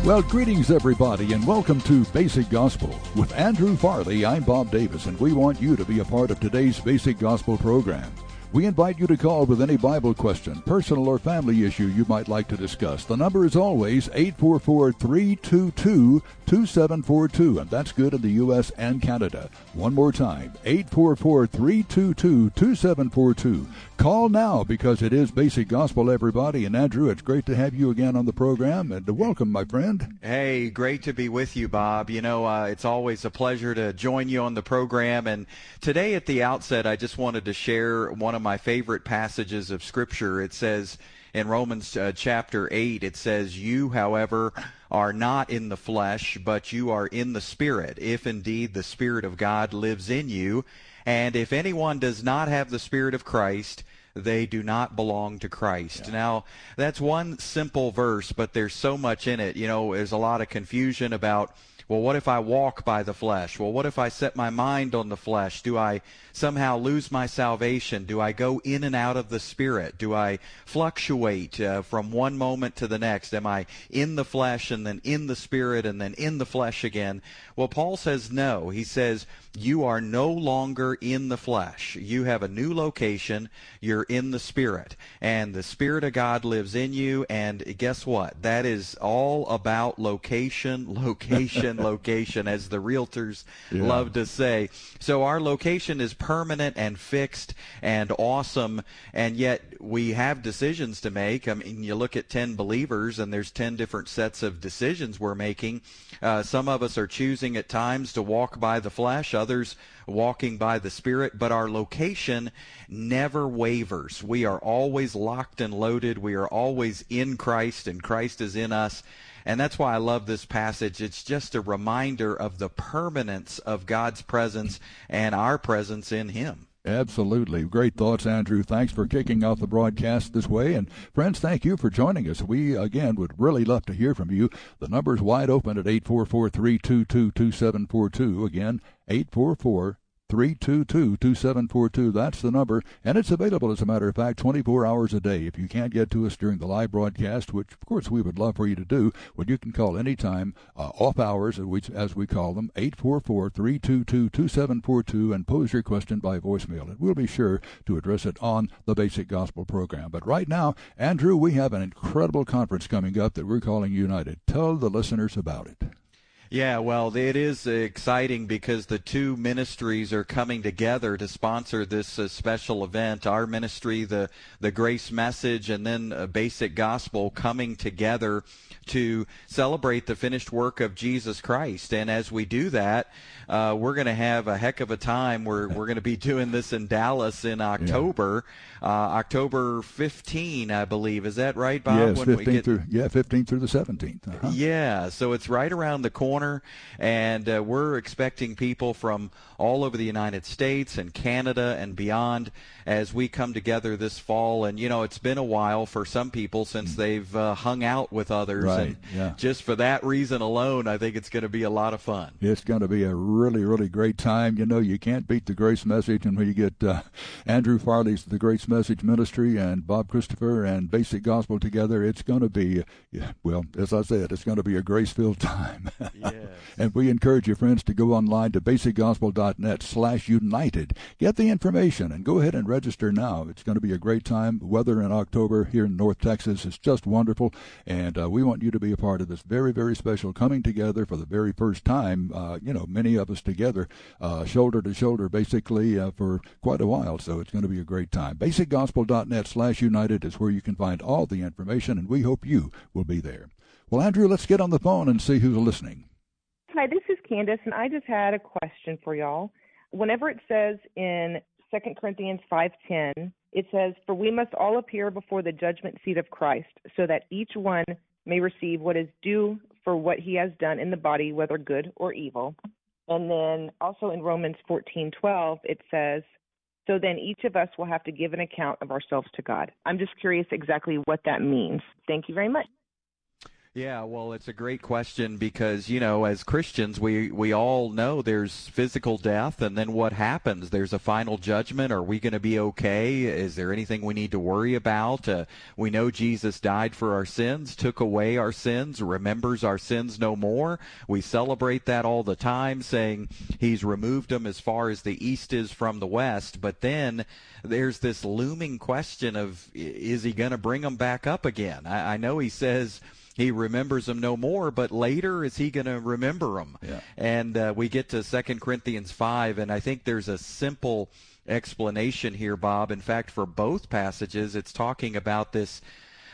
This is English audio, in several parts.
Well, greetings, everybody, and welcome to Basic Gospel. With Andrew Farley, I'm Bob Davis, and we want you to be a part of today's Basic Gospel program. We invite you to call with any Bible question, personal or family issue you might like to discuss. The number is always 844-322-2742, and that's good in the U.S. and Canada. One more time, 844-322-2742. Call now because it is Basic Gospel, everybody. And Andrew, it's great to have you again on the program, and welcome, my friend. Hey, great to be with you, Bob. You know, it's always a pleasure to join you on the program. And today at the outset, I just wanted to share one of my favorite passages of Scripture. It says in Romans chapter 8, it says, "You, however, are not in the flesh, but you are in the Spirit, if indeed the Spirit of God lives in you. And if anyone does not have the Spirit of Christ, they do not belong to Christ." Yeah. Now, that's one simple verse, but there's so much in it. You know, there's a lot of confusion about, well, what if I walk by the flesh? Well, what if I set my mind on the flesh? Do I somehow lose my salvation? Do I go in and out of the Spirit? Do I fluctuate from one moment to the next? Am I in the flesh and then in the Spirit and then in the flesh again? Well, Paul says no. He says, you are no longer in the flesh. You have a new location. You're in the Spirit. And the Spirit of God lives in you. And guess what? That is all about location, location, as the realtors love to say. So our location is permanent and fixed and awesome, and yet we have decisions to make. I mean, you look at 10 believers, and there's 10 different sets of decisions we're making. Some of us are choosing at times to walk by the flesh, others walking by the Spirit, but our location never wavers. We are always locked and loaded. We are always in Christ, and Christ is in us. And that's why I love this passage. It's just a reminder of the permanence of God's presence and our presence in Him. Absolutely. Great thoughts, Andrew. Thanks for kicking off the broadcast this way. And friends, thank you for joining us. We, again, would really love to hear from you. The number's wide open at 844-322-2742. Again, 844-322-2742. That's the number, and it's available, as a matter of fact, 24 hours a day. If you can't get to us during the live broadcast, which, of course, we would love for you to do, well, you can call anytime, off hours, as we call them, 844-322-2742, and pose your question by voicemail, and we'll be sure to address it on the Basic Gospel program. But right now, Andrew, we have an incredible conference coming up that we're calling United. Tell the listeners about it. Yeah, well, it is exciting because the two ministries are coming together to sponsor this special event. Our ministry, the Grace Message, and then Basic Gospel coming together to celebrate the finished work of Jesus Christ. And as we do that, we're going to have a heck of a time. We're going to be doing this in Dallas in October, October 15, I believe. Is that right, Bob? Yes, 15 through the 17th. Uh-huh. Yeah, so it's right around the corner. And we're expecting people from all over the United States and Canada and beyond as we come together this fall. And, you know, it's been a while for some people since they've hung out with others. Right, and just for that reason alone, I think it's going to be a lot of fun. It's going to be a really, really great time. You know, you can't beat the Grace Message. And when you get Andrew Farley's The Grace Message Ministry and Bob Christopher and Basic Gospel together, it's going to be, well, as I said, it's going to be a grace-filled time. Yes. And we encourage you, friends, to go online to basicgospel.net/united. Get the information and go ahead and register now. It's going to be a great time. The weather in October here in North Texas is just wonderful, and we want you to be a part of this very, very special coming together for the very first time, many of us together, shoulder to shoulder, basically, for quite a while. So it's going to be a great time. basicgospel.net/united is where you can find all the information, and we hope you will be there. Well, Andrew, let's get on the phone and see who's listening. Hi, this is Candace, and I just had a question for y'all. Whenever it says in 2 Corinthians 5:10, it says, "For we must all appear before the judgment seat of Christ, so that each one may receive what is due for what he has done in the body, whether good or evil." And then also in Romans 14:12, it says, "So then each of us will have to give an account of ourselves to God." I'm just curious exactly what that means. Thank you very much. Yeah, well, it's a great question because, as Christians, we all know there's physical death, and then what happens? There's a final judgment. Are we going to be okay? Is there anything we need to worry about? We know Jesus died for our sins, took away our sins, remembers our sins no more. We celebrate that all the time, saying he's removed them as far as the east is from the west. But then there's this looming question of, is he going to bring them back up again? I know he says he remembers them no more, but later is he going to remember them? Yeah. And we get to 2 Corinthians 5, and I think there's a simple explanation here, Bob. In fact, for both passages, it's talking about this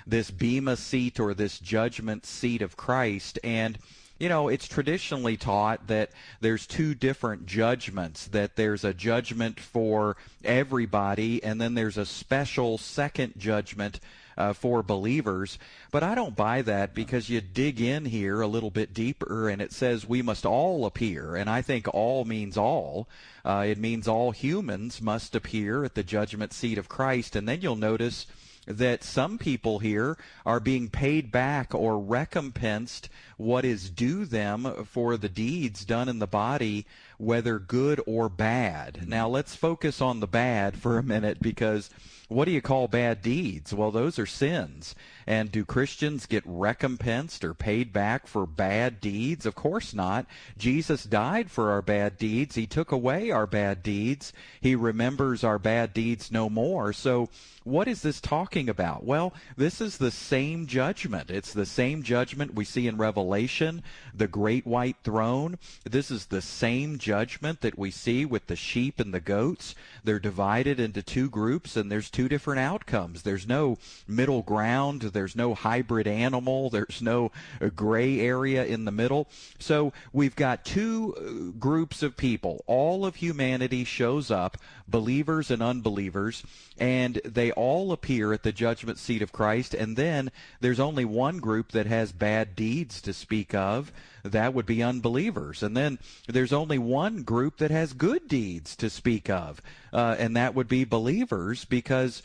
bema seat or this judgment seat of Christ. And it's traditionally taught that there's two different judgments, that there's a judgment for everybody, and then there's a special second judgment for believers. But I don't buy that, because you dig in here a little bit deeper and it says we must all appear. And I think all means all. It means all humans must appear at the judgment seat of Christ. And then you'll notice that some people here are being paid back or recompensed what is due them for the deeds done in the body, whether good or bad. Now let's focus on the bad for a minute, because what do you call bad deeds? Well, those are sins. And do Christians get recompensed or paid back for bad deeds? Of course not. Jesus died for our bad deeds. He took away our bad deeds. He remembers our bad deeds no more. So what is this talking about? Well, this is the same judgment. It's the same judgment we see in Revelation, the great white throne. This is the same judgment that we see with the sheep and the goats. They're divided into two groups, and there's two different outcomes. There's no middle ground. There's no hybrid animal. There's no gray area in the middle. So we've got two groups of people. All of humanity shows up, believers and unbelievers, and they all appear at the judgment seat of Christ. And then there's only one group that has bad deeds to speak of. That would be unbelievers. And then there's only one group that has good deeds to speak of, and that would be believers, because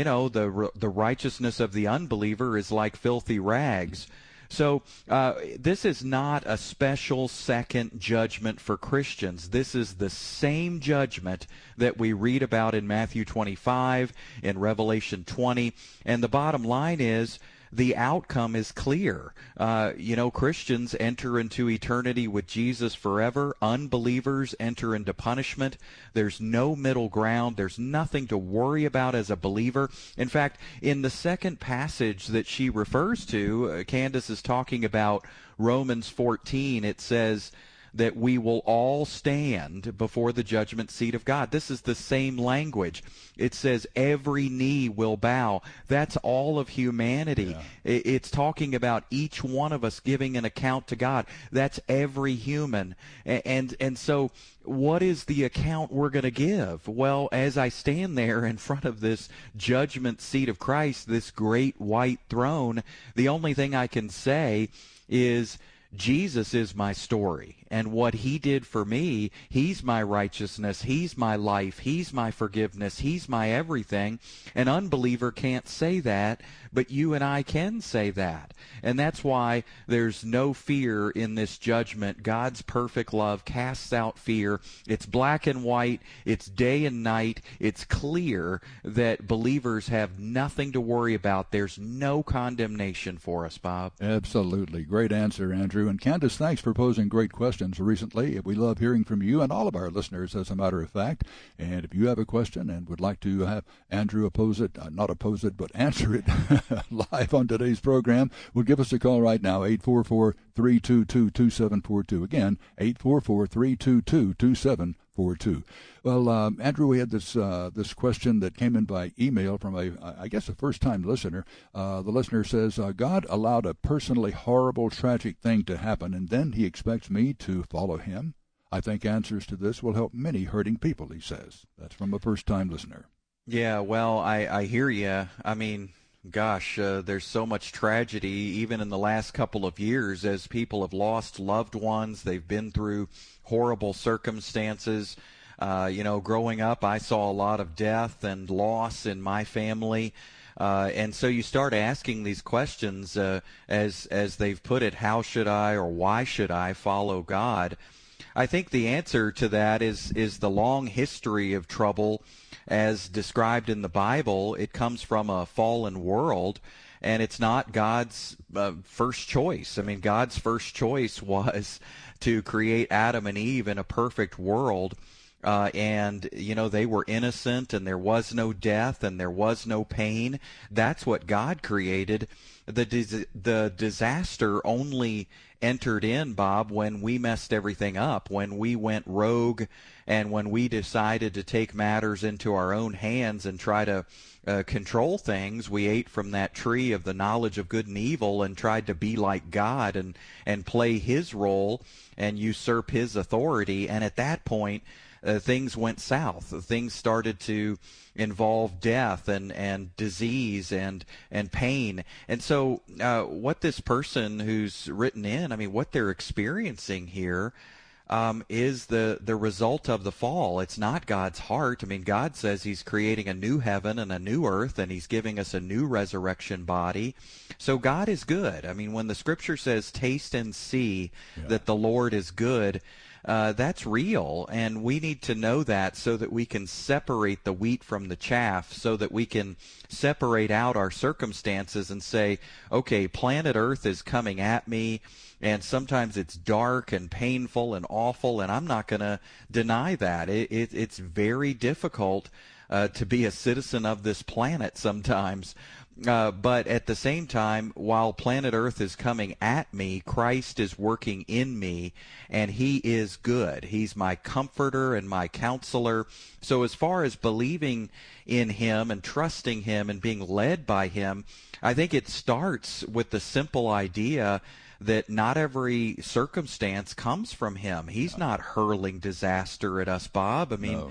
the righteousness of the unbeliever is like filthy rags. So this is not a special second judgment for Christians. This is the same judgment that we read about in Matthew 25, in Revelation 20. And the bottom line is, the outcome is clear. Christians enter into eternity with Jesus forever. Unbelievers enter into punishment. There's no middle ground. There's nothing to worry about as a believer. In fact, in the second passage that she refers to, Candace is talking about Romans 14. It says that we will all stand before the judgment seat of God. This is the same language. It says every knee will bow. That's all of humanity. Yeah. It's talking about each one of us giving an account to God. That's every human. And so what is the account we're going to give? Well, as I stand there in front of this judgment seat of Christ, this great white throne, the only thing I can say is, Jesus is my story, and what he did for me, he's my righteousness, he's my life, he's my forgiveness, he's my everything. An unbeliever can't say that, but you and I can say that. And that's why there's no fear in this judgment. God's perfect love casts out fear. It's black and white, it's day and night. It's clear that believers have nothing to worry about. There's no condemnation for us, Bob. Absolutely. Great answer, Andrew. And Candace, thanks for posing great questions recently. We love hearing from you and all of our listeners, as a matter of fact. And if you have a question and would like to have Andrew answer it live on today's program, well, give us a call right now, 844-322-2742. Again, 844-322-2742. Well, Andrew, we had this question that came in by email from a first-time listener. The listener says, God allowed a personally horrible, tragic thing to happen, and then he expects me to follow him. I think answers to this will help many hurting people, he says. That's from a first-time listener. Yeah, well, I hear you. I mean, gosh, there's so much tragedy, even in the last couple of years, as people have lost loved ones. They've been through horrible circumstances. Growing up, I saw a lot of death and loss in my family. And so you start asking these questions, as they've put it, how should I or why should I follow God? I think the answer to that is the long history of trouble as described in the Bible. It comes from a fallen world, and it's not God's first choice. I mean, God's first choice was to create Adam and Eve in a perfect world. And, they were innocent, and there was no death, and there was no pain. That's what God created. The disaster only entered in, Bob, when we messed everything up, when we went rogue, and when we decided to take matters into our own hands and try to control things. We ate from that tree of the knowledge of good and evil and tried to be like God and play His role and usurp His authority. And at that point, things went south. Things started to involve death and disease and pain. And so what this person who's written in, I mean, what they're experiencing here is the result of the fall. It's not God's heart. I mean, God says He's creating a new heaven and a new earth, and He's giving us a new resurrection body. So God is good. I mean, when the Scripture says, taste and see that the Lord is good, that's real, and we need to know that so that we can separate the wheat from the chaff, so that we can separate out our circumstances and say, okay, planet Earth is coming at me, and sometimes it's dark and painful and awful, and I'm not going to deny that. It's very difficult to be a citizen of this planet sometimes. But at the same time, while planet Earth is coming at me, Christ is working in me, and He is good. He's my comforter and my counselor. So as far as believing in Him and trusting Him and being led by Him, I think it starts with the simple idea that not every circumstance comes from Him. He's not hurling disaster at us, Bob. I mean,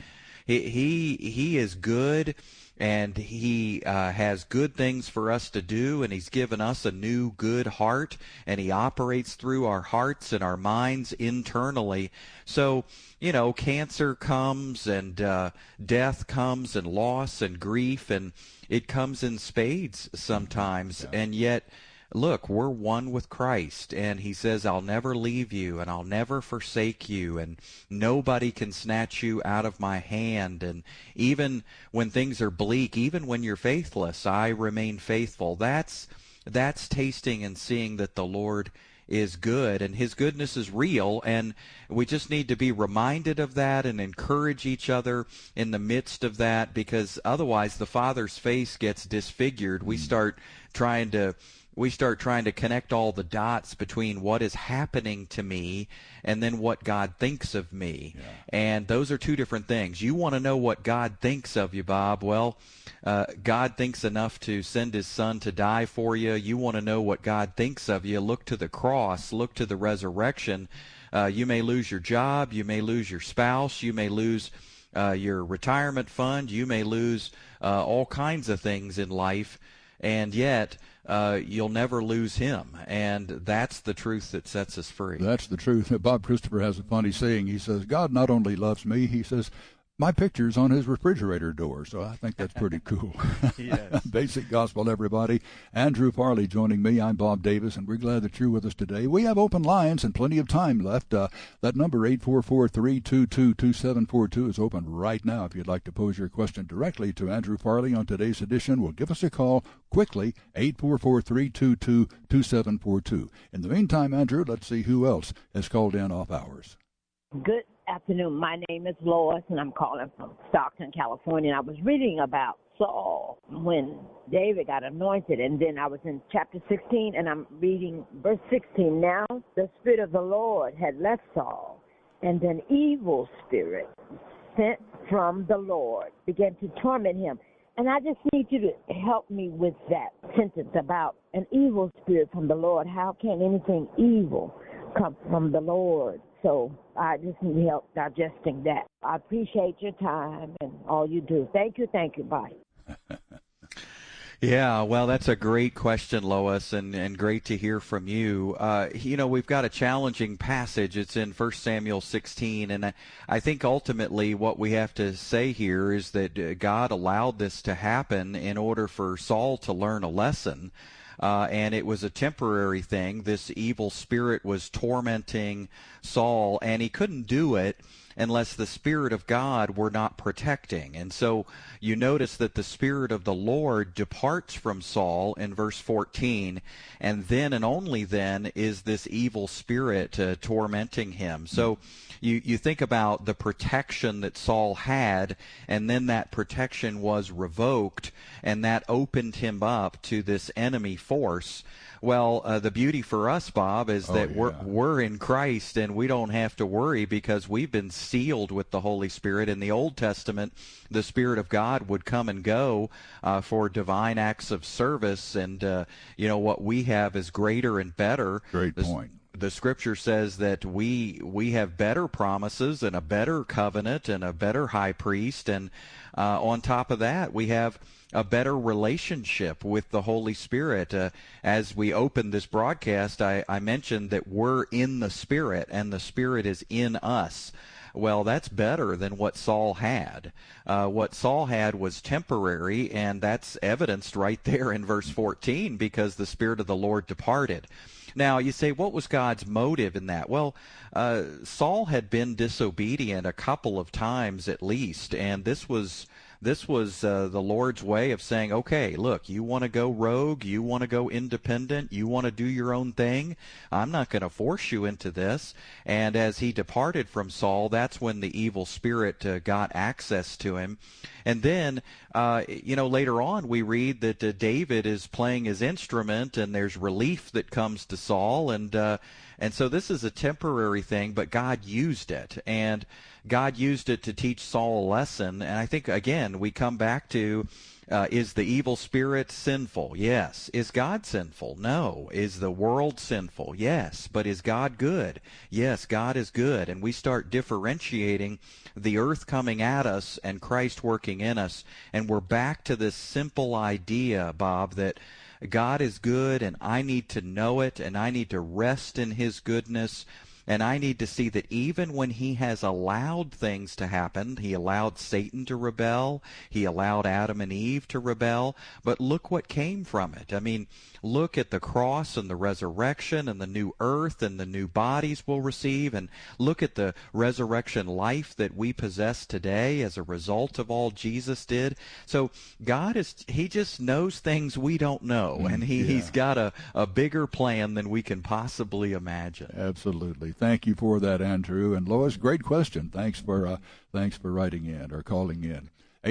He is good. And He has good things for us to do, and He's given us a new good heart, and He operates through our hearts and our minds internally. So, cancer comes, and death comes, and loss and grief, and it comes in spades sometimes, and yet, look, we're one with Christ, and He says, I'll never leave you, and I'll never forsake you, and nobody can snatch you out of my hand. And even when things are bleak, even when you're faithless, I remain faithful. That's tasting and seeing that the Lord is good, and His goodness is real, and we just need to be reminded of that and encourage each other in the midst of that, because otherwise the Father's face gets disfigured. We start trying to connect all the dots between what is happening to me and then what God thinks of me. Yeah. And those are two different things. You want to know what God thinks of you, Bob? Well, God thinks enough to send His Son to die for you. You want to know what God thinks of you? Look to the cross. Look to the resurrection. You may lose your job. You may lose your spouse. You may lose your retirement fund. You may lose all kinds of things in life. And yet, you'll never lose Him, and that's the truth that sets us free. That's the truth. Bob Christopher has a funny saying. He says, God not only loves me, he says, my picture's on his refrigerator door, so I think that's pretty cool. Yes. Basic gospel, everybody. Andrew Farley joining me. I'm Bob Davis, and we're glad that you're with us today. We have open lines and plenty of time left. That number, 844-322-2742, is open right now. If you'd like to pose your question directly to Andrew Farley on today's edition, well, give us a call quickly, 844-322-2742. In the meantime, Andrew, let's see who else has called in off hours. Good afternoon. My name is Lois, and I'm calling from Stockton, California. And I was reading about Saul when David got anointed, and then I was in chapter 16, and I'm reading verse 16. Now the Spirit of the Lord had left Saul, and an evil spirit sent from the Lord began to torment him. And I just need you to help me with that sentence about an evil spirit from the Lord. How can anything evil come from the Lord? So I just need help digesting that. I appreciate your time and all you do. Thank you. Bye. Yeah, well, that's a great question, Lois, and great to hear from you. We've got a challenging passage. It's in 1 Samuel 16, and I think ultimately what we have to say here is that God allowed this to happen in order for Saul to learn a lesson. And it was a temporary thing. This evil spirit was tormenting Saul, and he couldn't do it unless the Spirit of God were not protecting. And so you notice that the Spirit of the Lord departs from Saul in verse 14, and then and only then is this evil spirit tormenting him. So you think about the protection that Saul had, and then that protection was revoked, and that opened him up to this enemy force. Well, the beauty for us, Bob, is that we're in Christ, and we don't have to worry because we've been sealed with the Holy Spirit. In the Old Testament, the Spirit of God would come and go for divine acts of service, and what we have is greater and better. Great point. The Scripture says that we have better promises and a better covenant and a better high priest, and on top of that, we have a better relationship with the Holy Spirit. As we opened this broadcast, I mentioned that we're in the Spirit, and the Spirit is in us. Well, that's better than what Saul had. What Saul had was temporary, and that's evidenced right there in verse 14, because the Spirit of the Lord departed. Now, you say, what was God's motive in that? Well, Saul had been disobedient a couple of times at least, and this was the Lord's way of saying, okay, look, you want to go rogue, you want to go independent, you want to do your own thing, I'm not going to force you into this. And as he departed from Saul, that's when the evil spirit got access to him. And then, later on we read that David is playing his instrument, and there's relief that comes to Saul, and so this is a temporary thing, but God used it, and God used it to teach Saul a lesson. And I think, again, we come back to, is the evil spirit sinful? Yes. Is God sinful? No. Is the world sinful? Yes. But is God good? Yes, God is good. And we start differentiating the earth coming at us and Christ working in us, and we're back to this simple idea, Bob, that God is good, and I need to know it, and I need to rest in His goodness. And I need to see that even when He has allowed things to happen, He allowed Satan to rebel, He allowed Adam and Eve to rebel, but look what came from it. I mean, look at the cross and the resurrection and the new earth and the new bodies we'll receive, and look at the resurrection life that we possess today as a result of all Jesus did. So God He just knows things we don't know, and He's got a bigger plan than we can possibly imagine. Absolutely. Thank you for that, Andrew. And Lois, great question. Thanks for writing in or calling in.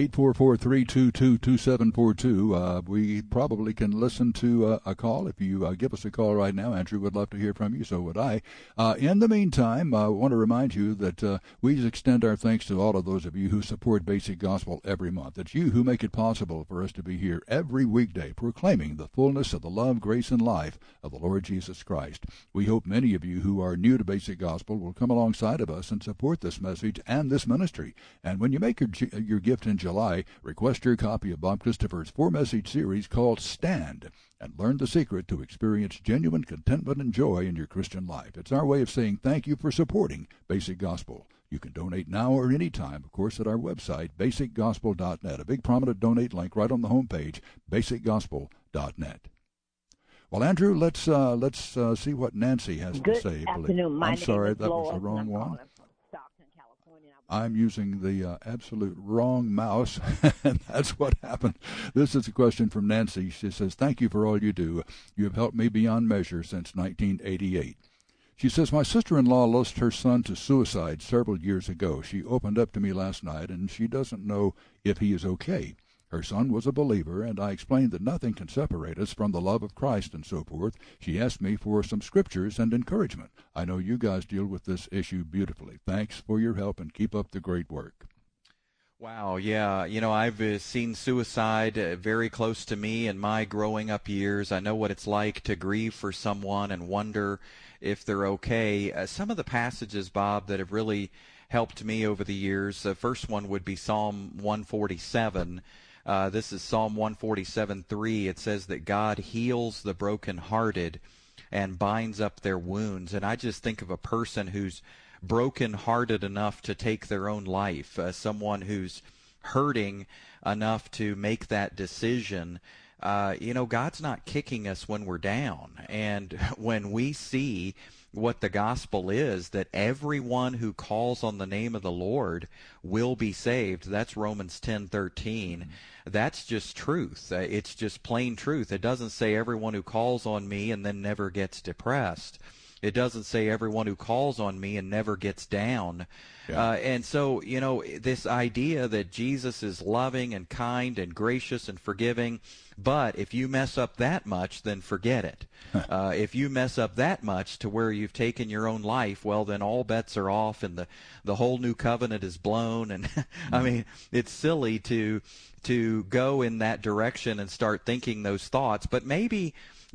844-322-2742. We probably can listen to a call. If you give us a call right now, Andrew would love to hear from you, so would I. In the meantime, I want to remind you that we extend our thanks to all of those of you who support Basic Gospel every month. It's you who make it possible for us to be here every weekday proclaiming the fullness of the love, grace, and life of the Lord Jesus Christ. We hope many of you who are new to Basic Gospel will come alongside of us and support this message and this ministry. And when you make your gift in July, request your copy of Bob Christopher's 4-message series called Stand, and learn the secret to experience genuine contentment and joy in your Christian life. It's our way of saying thank you for supporting Basic Gospel. You can donate now or any time, of course, at our website, basicgospel.net. A big prominent donate link right on the homepage, basicgospel.net. Well, Andrew, let's see what Nancy has to say. Good afternoon. I'm sorry, that was the wrong one. I'm using the absolute wrong mouse, and that's what happened. This is a question from Nancy. She says, thank you for all you do. You have helped me beyond measure since 1988. She says, my sister-in-law lost her son to suicide several years ago. She opened up to me last night, and she doesn't know if he is okay. Her son was a believer, and I explained that nothing can separate us from the love of Christ and so forth. She asked me for some scriptures and encouragement. I know you guys deal with this issue beautifully. Thanks for your help, and keep up the great work. Wow, yeah. I've seen suicide very close to me in my growing up years. I know what it's like to grieve for someone and wonder if they're okay. Some of the passages, Bob, that have really helped me over the years, the first one would be Psalm 147. This is Psalm 147:3. It says that God heals the brokenhearted and binds up their wounds. And I just think of a person who's brokenhearted enough to take their own life, someone who's hurting enough to make that decision. God's not kicking us when we're down. And when we see what the gospel is, that everyone who calls on the name of the Lord will be saved, that's Romans 10:13. That's just truth. It's just plain truth. It doesn't say everyone who calls on me and then never gets depressed. It doesn't say everyone who calls on me and never gets down. Yeah. And so, this idea that Jesus is loving and kind and gracious and forgiving, but if you mess up that much, then forget it. If you mess up that much to where you've taken your own life, well, then all bets are off and the whole new covenant is blown. And I mean, it's silly to go in that direction and start thinking those thoughts. But maybe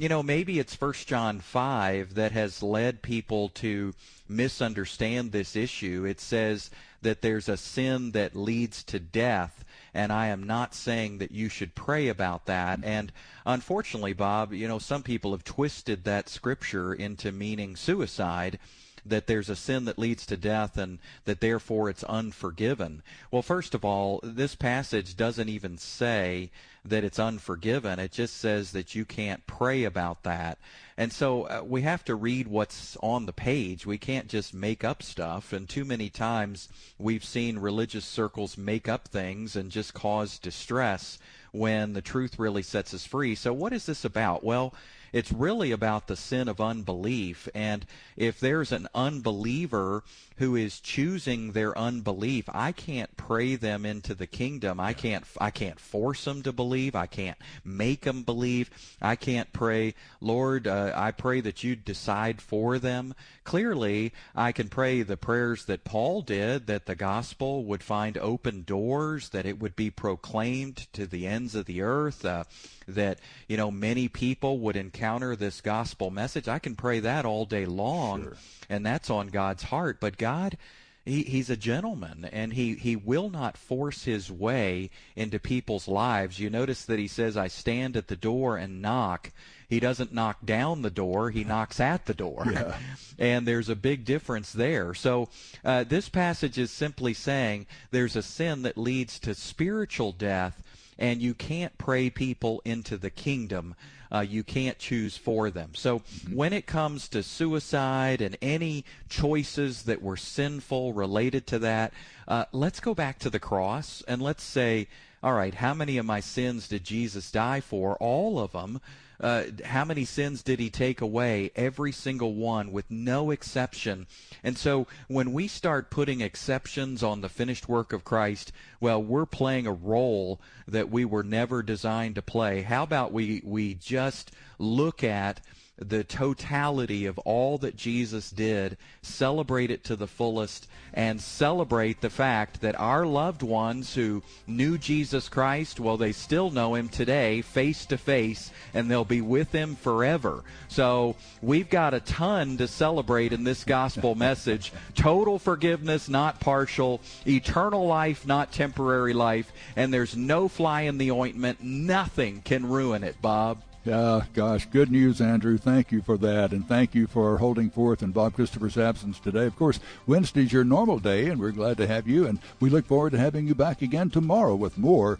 it's 1 John 5 that has led people to misunderstand this issue. It says that there's a sin that leads to death, and I am not saying that you should pray about that. And unfortunately, Bob, some people have twisted that scripture into meaning suicide, that there's a sin that leads to death and that therefore it's unforgiven. Well, first of all, this passage doesn't even say that it's unforgiven. It just says that you can't pray about that. And so we have to read what's on the page. We can't just make up stuff. And too many times we've seen religious circles make up things and just cause distress when the truth really sets us free. So what is this about? Well, it's really about the sin of unbelief. And if there's an unbeliever who is choosing their unbelief, I can't pray them into the kingdom. I can't force them to believe. I can't make them believe. I can't pray, Lord, I pray that you decide for them. Clearly, I can pray the prayers that Paul did, that the gospel would find open doors, that it would be proclaimed to the ends of the earth, that many people would encounter this gospel message. I can pray that all day long, sure. And that's on God's heart. But God, He's a gentleman, and he will not force his way into people's lives. You notice that he says, I stand at the door and knock. He doesn't knock down the door, he knocks at the door. Yeah. And there's a big difference there. So this passage is simply saying there's a sin that leads to spiritual death, and you can't pray people into the kingdom. You can't choose for them. So when it comes to suicide and any choices that were sinful related to that, let's go back to the cross and let's say, all right, how many of my sins did Jesus die for? All of them. How many sins did he take away? Every single one, with no exception. And so when we start putting exceptions on the finished work of Christ, well, we're playing a role that we were never designed to play. How about we just look at the totality of all that Jesus did, celebrate it to the fullest, and celebrate the fact that our loved ones who knew Jesus Christ, well, they still know him today face to face, and they'll be with him forever. So we've got a ton to celebrate in this gospel message. Total forgiveness, not partial. Eternal life, not temporary life. And there's no fly in the ointment. Nothing can ruin it, Bob. Yeah, gosh, good news, Andrew. Thank you for that, and thank you for holding forth in Bob Christopher's absence today. Of course, Wednesday's your normal day, and we're glad to have you, and we look forward to having you back again tomorrow with more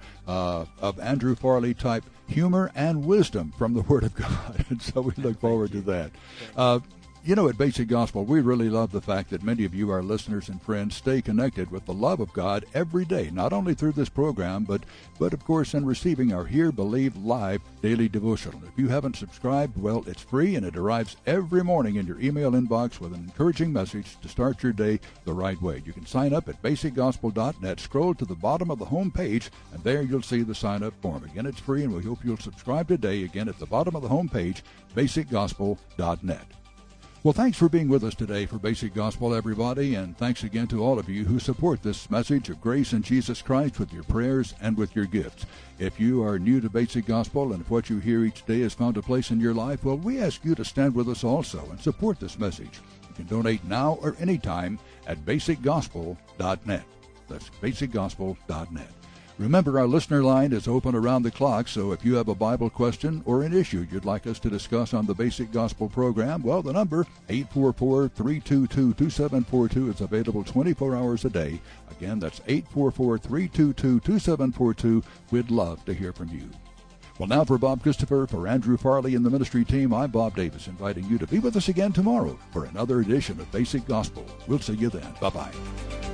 of Andrew Farley-type humor and wisdom from the Word of God, and so we look forward to that. At Basic Gospel, we really love the fact that many of you, our listeners and friends, stay connected with the love of God every day, not only through this program, but of course in receiving our Hear, Believe Live daily devotional. If you haven't subscribed, well, it's free, and it arrives every morning in your email inbox with an encouraging message to start your day the right way. You can sign up at basicgospel.net, scroll to the bottom of the home page, and there you'll see the sign-up form. Again, it's free, and we hope you'll subscribe today, again, at the bottom of the home page, basicgospel.net. Well, thanks for being with us today for Basic Gospel, everybody, and thanks again to all of you who support this message of grace in Jesus Christ with your prayers and with your gifts. If you are new to Basic Gospel and if what you hear each day has found a place in your life, well, we ask you to stand with us also and support this message. You can donate now or anytime at basicgospel.net. That's basicgospel.net. Remember, our listener line is open around the clock, so if you have a Bible question or an issue you'd like us to discuss on the Basic Gospel program, well, the number 844-322-2742 is available 24 hours a day. Again, that's 844-322-2742. We'd love to hear from you. Well, now for Bob Christopher, for Andrew Farley and the ministry team, I'm Bob Davis, inviting you to be with us again tomorrow for another edition of Basic Gospel. We'll see you then. Bye-bye.